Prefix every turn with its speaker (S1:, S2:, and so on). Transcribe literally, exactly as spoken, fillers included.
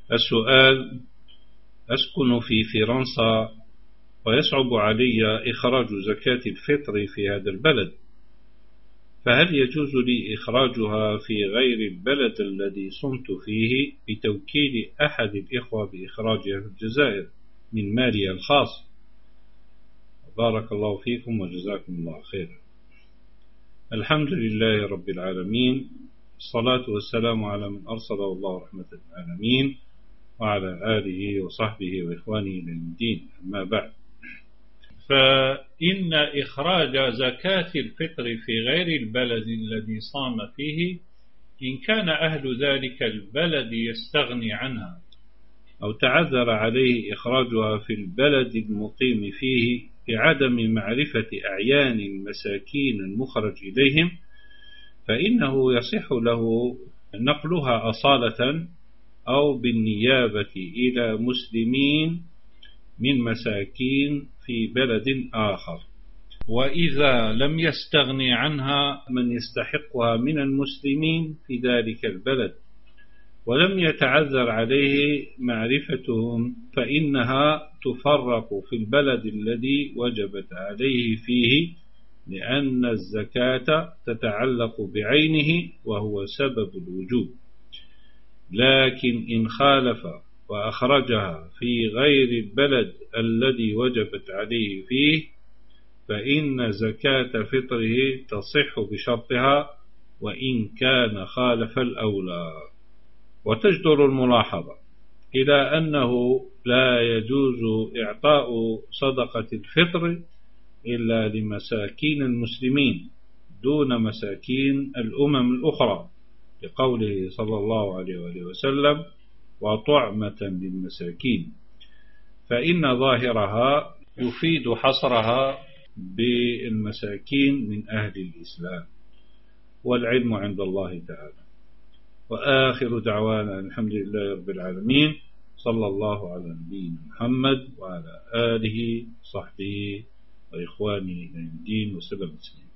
S1: السؤال: أسكن في فرنسا ويصعب علي إخراج زكاة الفطر في هذا البلد، فهل يجوز لي إخراجها في غير البلد الذي صمت فيه بتوكيل أحد الإخوة بإخراجها في الجزائر من مالي الخاص؟ بارك الله فيكم وجزاكم الله خيرا. الحمد لله رب العالمين، الصلاة والسلام على من أرسله الله رحمة العالمين وعلى آله وصحبه وإخوانه إلى الدين، أما بعد، فإن إخراج زكاة الفطر في غير البلد الذي صام فيه، إن كان أهل ذلك البلد يستغني عنها أو تعذر عليه إخراجها في البلد المقيم فيه بعدم معرفة أعيان المساكين المخرج إليهم، فإنه يصح له نقلها أصالة أو بالنيابة إلى مسلمين من مساكين في بلد آخر. وإذا لم يستغني عنها من يستحقها من المسلمين في ذلك البلد ولم يتعذر عليه معرفتهم، فإنها تفرق في البلد الذي وجبت عليه فيه، لأن الزكاة تتعلق بعينه وهو سبب الوجوب. لكن إن خالف وأخرجها في غير البلد الذي وجبت عليه فيه، فإن زكاة فطره تصح بشرطها وإن كان خالف الأولى. وتجدر الملاحظة إلى أنه لا يجوز إعطاء صدقة الفطر إلا لمساكين المسلمين دون مساكين الأمم الأخرى، لقوله صلى الله عليه وآله وسلم: وطعمة للمساكين، فإن ظاهرها يفيد حصرها بالمساكين من أهل الإسلام، والعلم عند الله تعالى. وآخر دعوانا الحمد لله رب العالمين، صلى الله على نبينا محمد وعلى آله وصحبه وإخوانه إلى الدين وسلم.